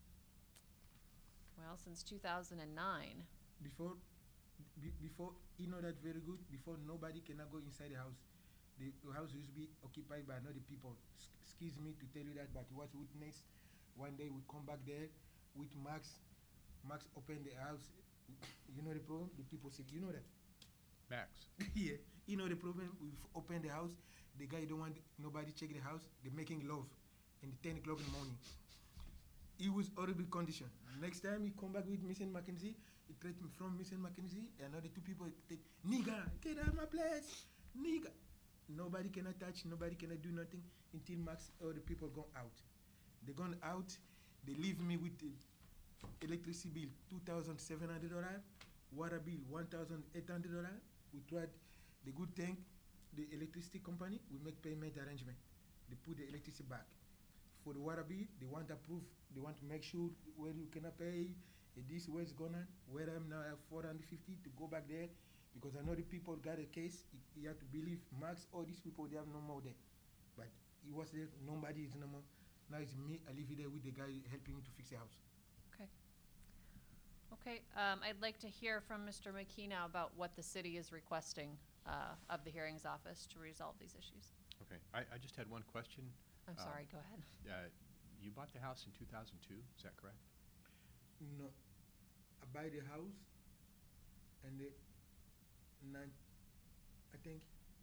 well, since 2009. Before, you know that very good. Before, nobody cannot go inside the house. The house used to be occupied by another people. Excuse me to tell you that, but it was witness. One day we come back there with Max. Max opened the house. You know the problem? The people say, you know that? Max. Yeah. You know the problem? We've opened the house. The guy don't want nobody check the house. They're making love in the 10 o'clock in the morning. He was horrible condition. Next time he come back with Mr. Mackenzie, he treat me from Mr. Mackenzie, and other two people take, nigga, get out of my place, nigga. Nobody cannot touch, nobody cannot do nothing until Max or the people go out. They gone out, they leave me with the electricity bill, $2,700, water bill, $1,800. We tried the good thing, the electricity company, we make payment arrangement. They put the electricity back. For the water bill, they want to approve, they want to make sure where you cannot pay, this where it's going on, where I'm now at 450 to go back there, because I know the people got a case, you have to believe Max, all these people, they have no more there. But he was there, nobody is no more. Now it's me, I live there with the guy helping me to fix the house. Okay. Okay, I'd like to hear from Mr. McKee now about what the city is requesting of the hearings office to resolve these issues. Okay, I just had one question. I'm sorry, go ahead. You bought the house in 2002, is that correct? No, I buy the house, and I think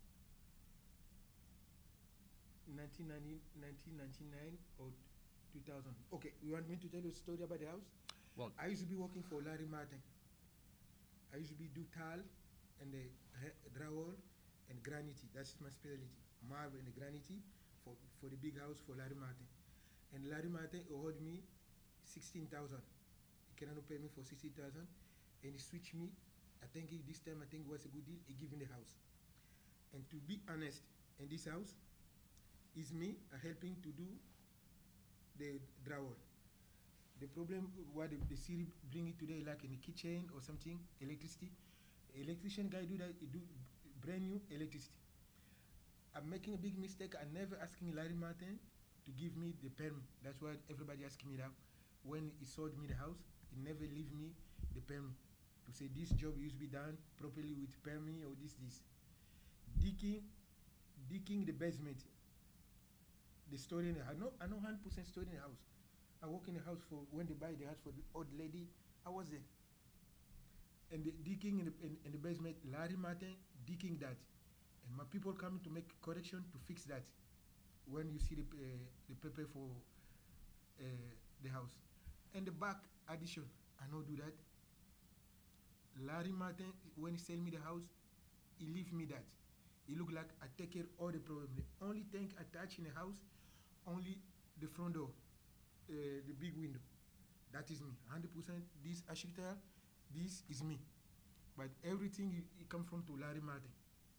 1999 or 2000. Okay, you want me to tell you a story about the house? Well, I used to be working for Larry Martin. I used to be do tile and the drywall and granite. That's my specialty. Marble and the granite for the big house for Larry Martin. And Larry Martin owed me 16,000. He cannot pay me for 60,000, and he switched me. I think this time it was a good deal. He gave me the house. And to be honest, in this house, is me helping to do the drywall. The problem what the city bring it today, like in the kitchen or something, electricity. Electrician guy do that. He do brand new electricity. I'm making a big mistake. I never asking Larry Martin to give me the permit. That's why everybody asking me that. When he sold me the house, he never leave me the permit to say this job used to be done properly with permit or this. Digging the basement. The story in the house. I know 100% story in the house. I work in the house for when they buy the house for the old lady. I was there. And the digging in the basement, Larry Martin digging that. And my people coming to make correction to fix that. When you see the paper for the house. And the back addition, I know do that. Larry Martin, when he sell me the house, he leave me that. He look like I take care all the problem. The only thing I touch in the house, only the front door, the big window. That is me, 100%. This architect, this is me. But everything it come from to Larry Martin.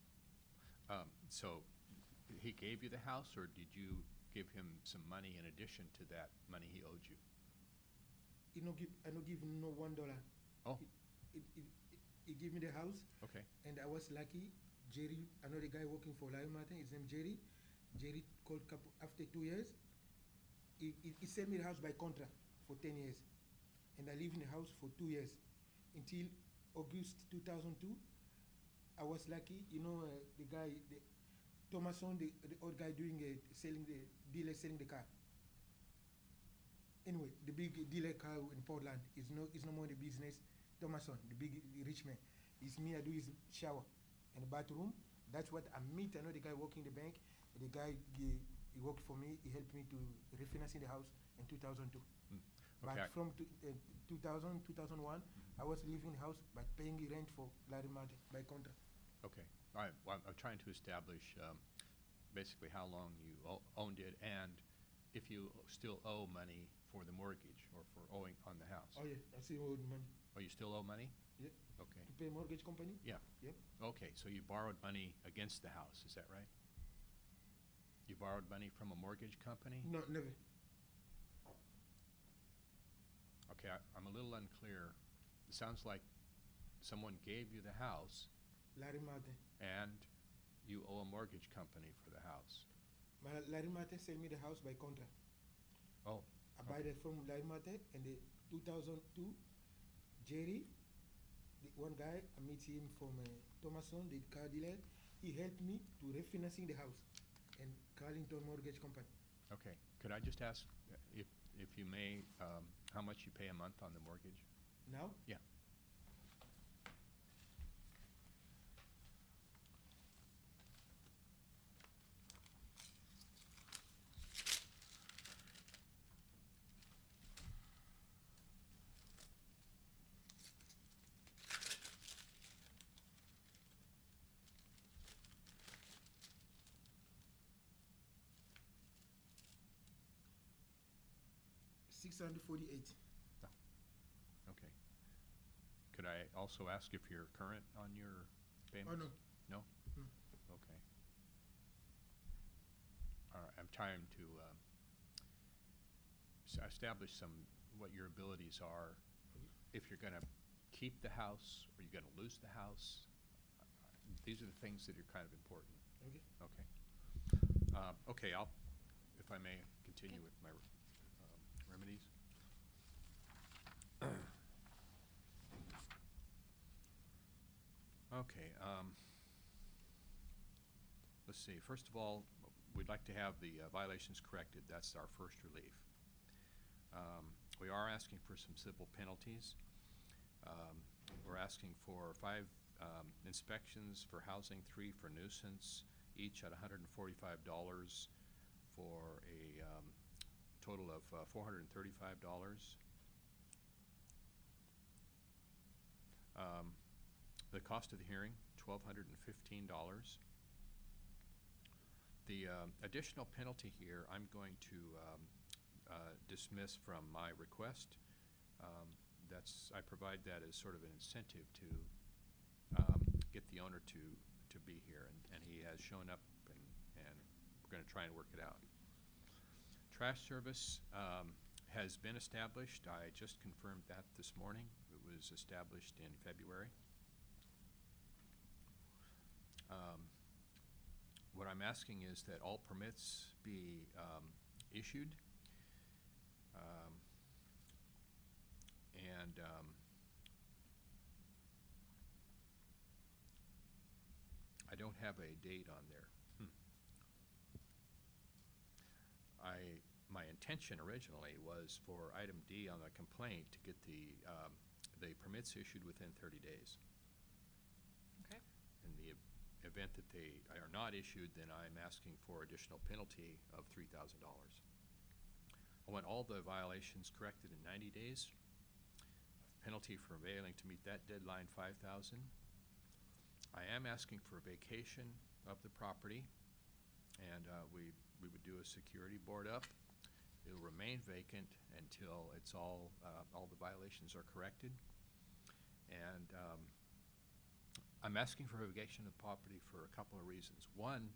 So he gave you the house, or did you give him some money in addition to that money he owed you? I no give no $1. Oh, He give me the house, okay. and I was lucky. Jerry, another guy working for Larry Martin, his name Jerry. Jerry called couple after 2 years. He sent me the house by contract for 10 years, and I live in the house for 2 years until August 2002. I was lucky, the guy, Thomason, the old guy doing selling the dealer selling the car. Anyway, the big dealer car in Portland is no more the business. Thomason, the big rich man, it's me. I do his shower and the bathroom. That's what I meet. I know the guy working the bank. The guy he worked for me. He helped me to refinancing the house in 2002. Okay. But from 2000, 2001, I was living in the house but paying rent for Larry Martin by contract. Okay. All right. Well, I'm trying to establish basically how long you owned it and if you still owe money for the mortgage or for owing on the house. Oh yeah, I still owe money. Oh, you still owe money? Yeah. Okay. To pay mortgage company? Yeah. Yep. Okay, so you borrowed money against the house, is that right? You borrowed money from a mortgage company? No, never. Okay, I'm a little unclear. It sounds like someone gave you the house Larry Martin. and you owe a mortgage company for the house. Larry Martin sell me the house by contract. Oh, I buy that from Larry Martin, and the 2002, Jerry, the one guy, I meet him from Thomason, the car dealer. He helped me to refinancing the house and Carlington Mortgage Company. okay. Could I just ask, if you may, how much you pay a month on the mortgage? Now, Yeah. $648. Okay. Could I also ask if you're current on your payments? Oh no. No? No. Okay. All right, I'm trying to establish what your abilities are. If you're gonna keep the house or you're gonna lose the house. These are the things that are kind of important. Okay. Okay. Okay, if I may, continue with my remedies. Okay, let's see. First of all, we'd like to have the violations corrected. That's our first relief. We are asking for some civil penalties. We're asking for 5 inspections for housing, 3 for nuisance, each at $145 for a total of $435. The cost of the hearing, $1,215. The additional penalty here, I'm going to dismiss from my request. I provide that as sort of an incentive to get the owner to be here, and he has shown up, and we're going to try and work it out. Trash service has been established. I just confirmed that this morning. It was established in February. What I'm asking is that all permits be issued, and I don't have a date on there. My intention originally was for item D on the complaint to get the permits issued within 30 days. Okay. In the event that they are not issued, then I'm asking for additional penalty of $3,000. I want all the violations corrected in 90 days. Penalty for failing to meet that deadline, $5,000. I am asking for a vacation of the property, and we would do a security board up. It'll remain vacant until it's all the violations are corrected. And I'm asking for a vacation of the property for a couple of reasons. One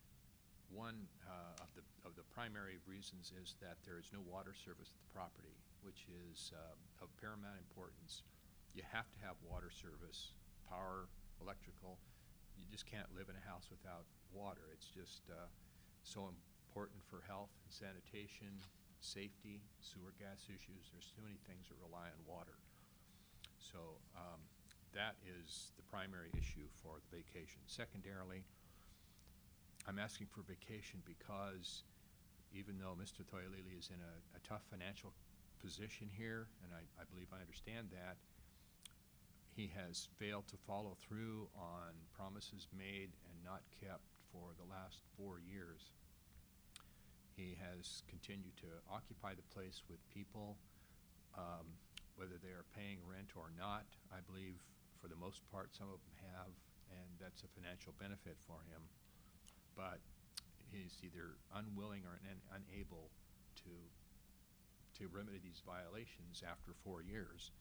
of the primary reasons is that there is no water service at the property. which is of paramount importance. You have to have water service, power, electrical. You just can't live in a house without water. It's just so important for health and sanitation, safety, sewer gas issues. There's too many things that rely on water. So that is the primary issue for the vacation. Secondarily, I'm asking for vacation because even though Mr. Toyalili is in a tough financial position here, and I believe I understand that, he has failed to follow through on promises made and not kept for the last 4 years. He has continued to occupy the place with people, whether they are paying rent or not. I believe for the most part some of them have, and that's a financial benefit for him. But he's either unwilling or unable to remedy these violations after 4 years.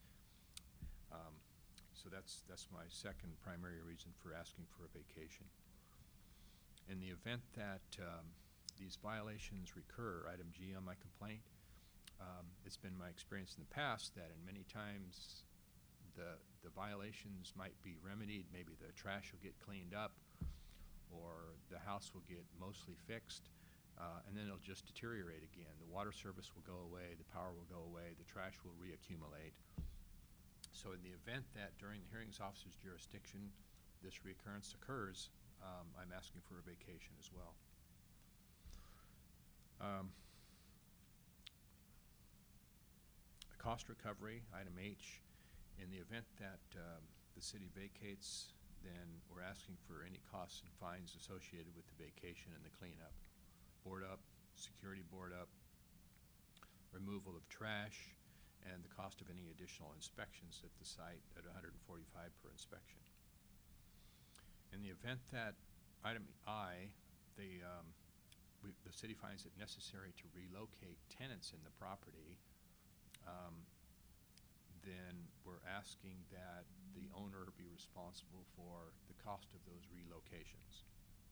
So that's my second primary reason for asking for a vacation. In the event that these violations recur, item G on my complaint, it's been my experience in the past that in many times the violations might be remedied. Maybe the trash will get cleaned up, or the house will get mostly fixed, and then it'll just deteriorate again. The water service will go away, the power will go away, the trash will reaccumulate. So in the event that during the hearings officer's jurisdiction this reoccurrence occurs, I'm asking for a vacation as well. Cost recovery, item H. In the event that the city vacates, then we're asking for any costs and fines associated with the vacation and the cleanup. Board up, security board up, removal of trash, and the cost of any additional inspections at the site at $145 per inspection. In the event that item I, the city finds it necessary to relocate tenants in the property, then we're asking that the owner be responsible for the cost of those relocations.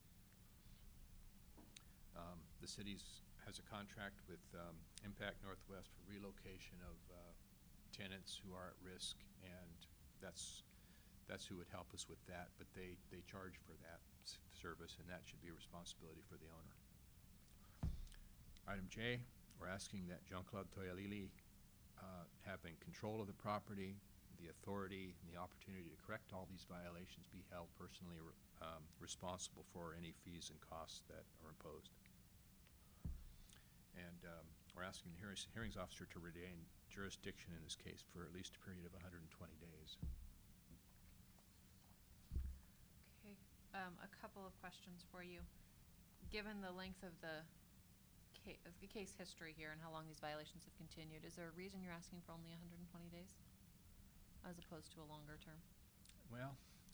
The city has a contract with Impact Northwest for relocation of tenants who are at risk, and that's who would help us with that, but they charge for that service, and that should be a responsibility for the owner. Item J, we're asking that John Claude Toyalili, having control of the property, the authority, and the opportunity to correct all these violations, be held personally responsible for any fees and costs that are imposed. And we're asking the hearings officer to retain jurisdiction in this case for at least a period of 120 days. Okay, a couple of questions for you. Given the length of the case history here and how long these violations have continued, is there a reason you're asking for only 120 days as opposed to a longer term? Well,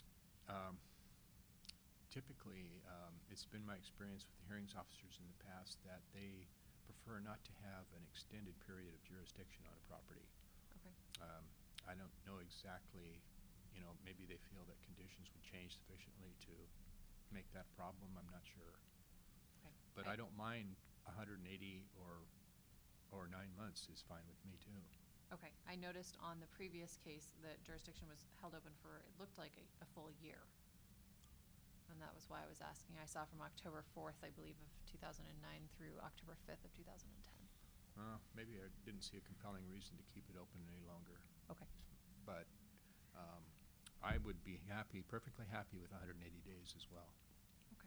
typically it's been my experience with the hearings officers in the past that they prefer not to have an extended period of jurisdiction on a property. Okay. I don't know exactly, maybe they feel that conditions would change sufficiently to make that problem. I'm not sure. Okay. But I don't mind 180 or 9 months is fine with me too. Okay, I noticed on the previous case that jurisdiction was held open for, it looked like a full year. And that was why I was asking. I saw from October 4th, I believe, of 2009 through October 5th of 2010. Maybe I didn't see a compelling reason to keep it open any longer. Okay. But I would be perfectly happy with 180 days as well. Okay.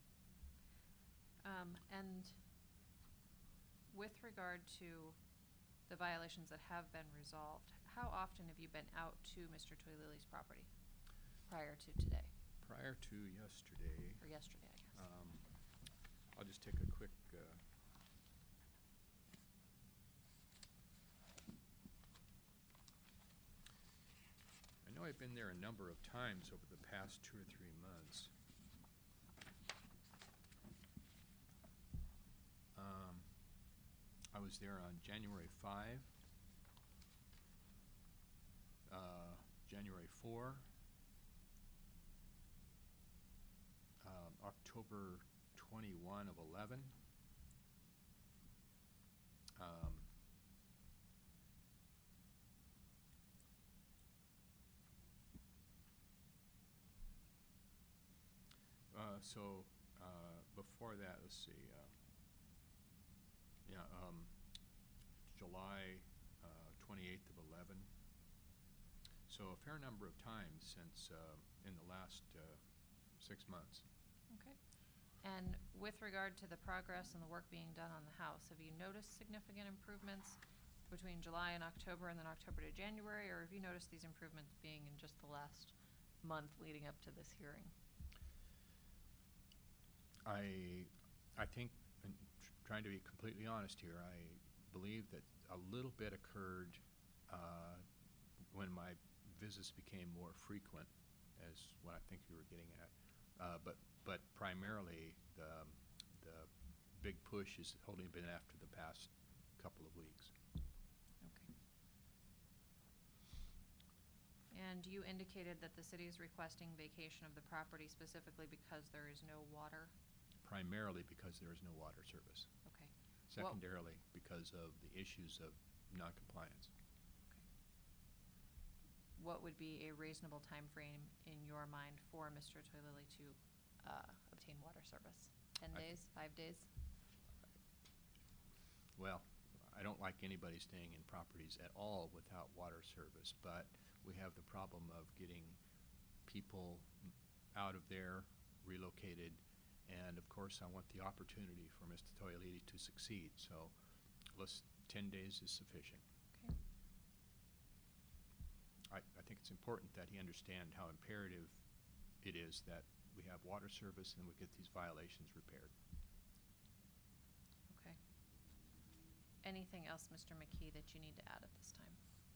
And with regard to the violations that have been resolved, how often have you been out to Mr. Toyalili's property prior to today? Prior to yesterday, Or yesterday, I guess. I'll just take a quick I know I've been there a number of times over the past 2 or 3 months. I was there on January 5, January 4, October 21 of 11, Before that, let's see, July 28th of 11. So a fair number of times since in the last 6 months. Okay. And with regard to the progress and the work being done on the house, have you noticed significant improvements between July and October and then October to January, or have you noticed these improvements being in just the last month leading up to this hearing? I think, and trying to be completely honest here, I believe that a little bit occurred when my visits became more frequent, as what I think you were getting at. But primarily the big push has only been after the past couple of weeks. Okay. And you indicated that the city is requesting vacation of the property specifically because there is no water? Primarily because there is no water service. Okay. Secondarily, because of the issues of noncompliance. What would be a reasonable time frame in your mind for Mr. Toilili to obtain water service? 10 days, 5 days? Well, I don't like anybody staying in properties at all without water service, but we have the problem of getting people out of there, relocated, and of course I want the opportunity for Mr. Toilili to succeed, so 10 days is sufficient. Okay. I think it's important that he understand how imperative it is that we have water service and we get these violations repaired. Okay. Anything else, Mr. McKee, that you need to add at this time?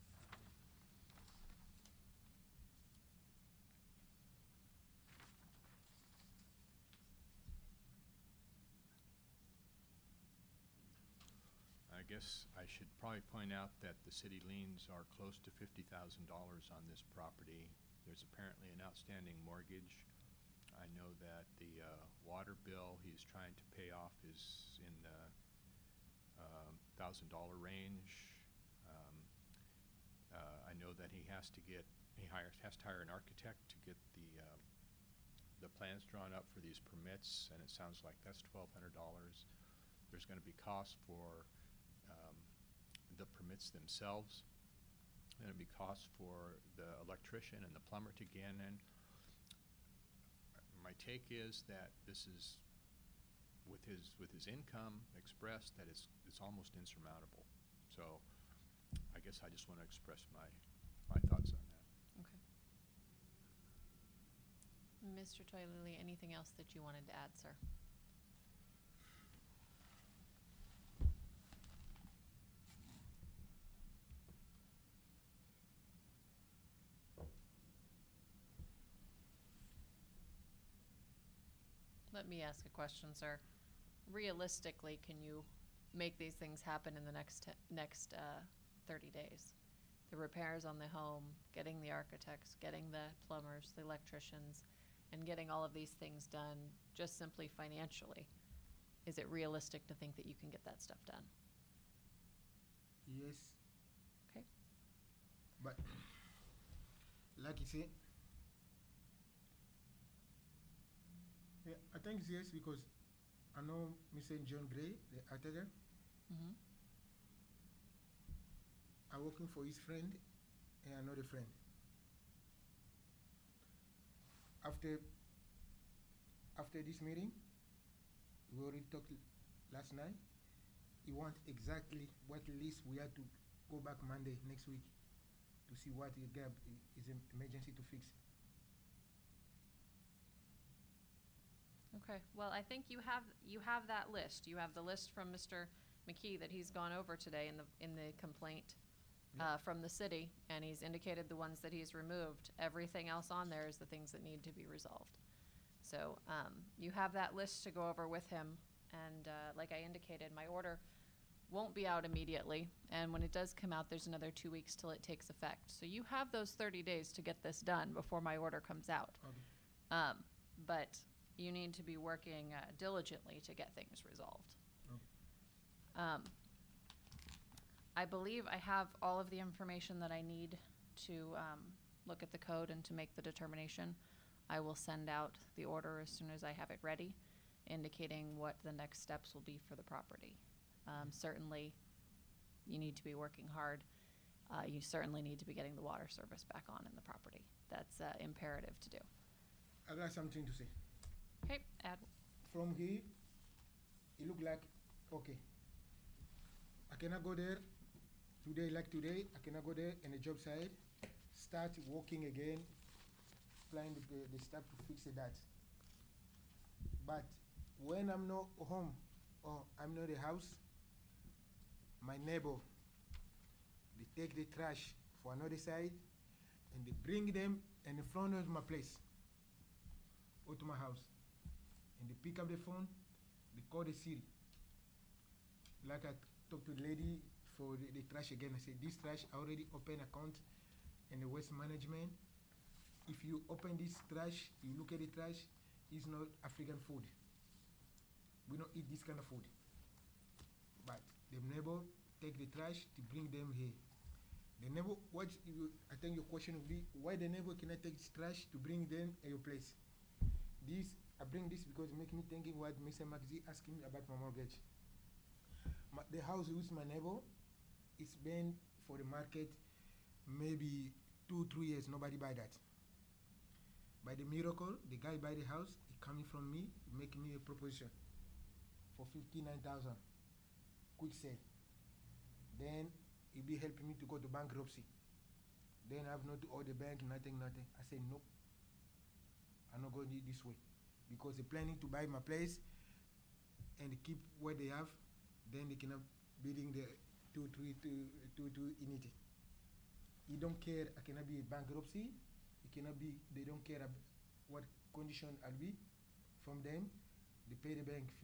I guess I should probably point out that the city liens are close to $50,000 on this property. There's apparently an outstanding mortgage. I know that the water bill he's trying to pay off is in the $1,000 range. I know that he has to hire an architect to get the plans drawn up for these permits, and it sounds like that's $1,200. There's going to be costs for the permits themselves. There'll be costs for the electrician and the plumber to get in. My take is that this is, with his income expressed, that it's almost insurmountable. So I guess I just want to express my thoughts on that. Okay. Mr. Toilili, anything else that you wanted to add, sir? Let me ask a question, sir. Realistically, can you make these things happen in the next 30 days? The repairs on the home, getting the architects, getting the plumbers, the electricians, and getting all of these things done just simply financially. Is it realistic to think that you can get that stuff done? Yes. Okay. But like you say, yeah, I think it's yes, because I know Mr. John Gray, the architect, Mm-hmm. I'm working for his friend and another friend. After this meeting, we already talked last night. He wants exactly what list we had to go back Monday next week to see what the gap is an emergency to fix. Okay, well, I think you have that list. You have the list from Mr. McKee that he's gone over today in the complaint from the city, and he's indicated the ones that he's removed. Everything else on there is the things that need to be resolved. So you have that list to go over with him, and like I indicated, my order won't be out immediately, and when it does come out, there's another 2 weeks till it takes effect. So you have those 30 days to get this done before my order comes out. Okay. But you need to be working diligently to get things resolved. Okay. I believe I have all of the information that I need to look at the code and to make the determination. I will send out the order as soon as I have it ready, indicating what the next steps will be for the property. Certainly, you need to be working hard. You certainly need to be getting the water service back on in the property. That's imperative to do. I got something to say. Okay, add. From here, it look like, okay. I cannot go there today like today. I cannot go there in the job site, start working again, applying the stuff to fix that. But when I'm not home or I'm not at the house, my neighbor, they take the trash for another side and they bring them in the front of my place or to my house. And they pick up the phone, they call the city. Like I talked to the lady for the trash again. I said, this trash, I already open account in the waste management. If you open this trash, you look at the trash, it's not African food. We don't eat this kind of food. But the neighbor take the trash to bring them here. The neighbor, I think your question would be, why the neighbor cannot take this trash to bring them at your place? I bring this because it makes me thinking what Mr. Maxi asking me about my mortgage. The house with my neighbor, it's been for the market maybe 2-3 years, nobody buy that. By the miracle, the guy buy the house, he coming from me, making me a proposition for 59,000, quick sale. Then he be helping me to go to bankruptcy. Then I have not to owe the bank, nothing. I say no, I'm not going this way. Because they're planning to buy my place and keep what they have, then they cannot bidding the 2 unity. He don't care, I cannot be bankruptcy, they don't care what condition I'll be from them. They pay the bank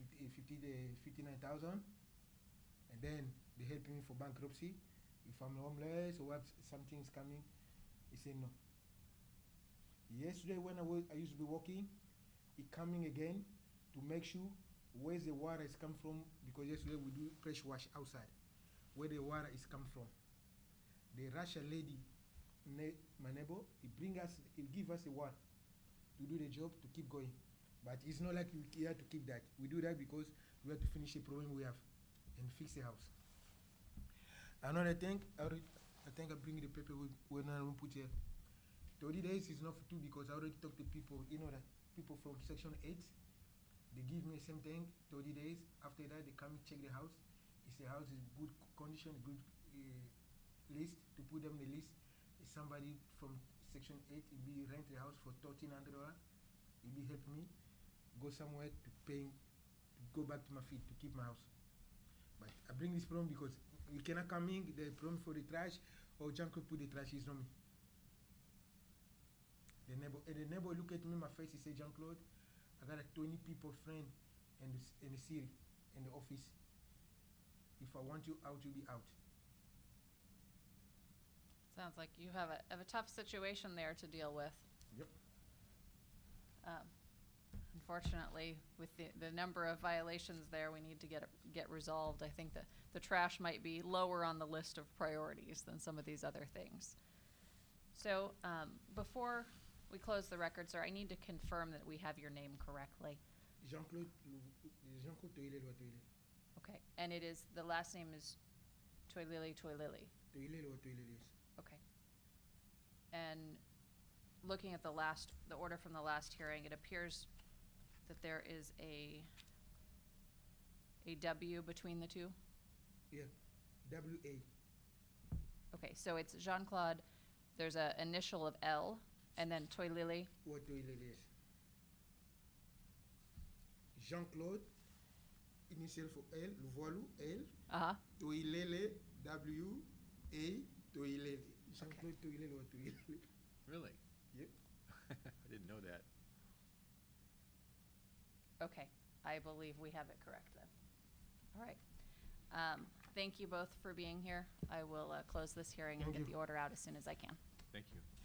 59,000 and then they help me for bankruptcy. If I'm homeless or something's coming, he say no. Yesterday when I used to be working, he coming again to make sure where the water is come from, because yesterday we do fresh wash outside, where the water is come from. The Russian lady, my neighbor, he give us the water to do the job, to keep going. But it's not like we have to keep that. We do that because we have to finish the problem we have and fix the house. Another thing, I think I bring the paper when I put here. 30 days is not for two because I already talked to people, that people from Section 8, they give me the same thing, 30 days. After that, they come and check the house. If the house is good condition, good list, to put them in the list. If somebody from Section 8, he be rent the house for $1,300, he be help me go somewhere to pay, to go back to my feet, to keep my house. But I bring this problem because we cannot come in, the problem for the trash, or Jean-Claude put the trash, it's not me. The neighbor look at me in my face, he say, Jean-Claude, I got 20 people friend in the city, in the office. If I want you out, you'll be out. Sounds like you have a tough situation there to deal with. Yep. Unfortunately, with the number of violations there, we need to get resolved. I think that the trash might be lower on the list of priorities than some of these other things. So before we close the record, sir, I need to confirm that we have your name correctly. Jean-Claude Toilele. Okay, and it is, the last name is Toilele. Toilele, yes. Okay. And looking at the order from the last hearing, it appears that there is a W between the two? Yeah, W-A. Okay, so it's Jean-Claude, there's an initial of L, and then Toilele. What Toilele, yes. Jean-Claude, initial for L, le voilou, L. Uh-huh. Toilele, W-A, Toilele. Jean-Claude Toilele or Toilele. Really? Yep. I didn't know that. Okay, I believe we have it correct then. All right. Thank you both for being here. I will close this hearing and Thank get you. the order out as soon as I can. Thank you.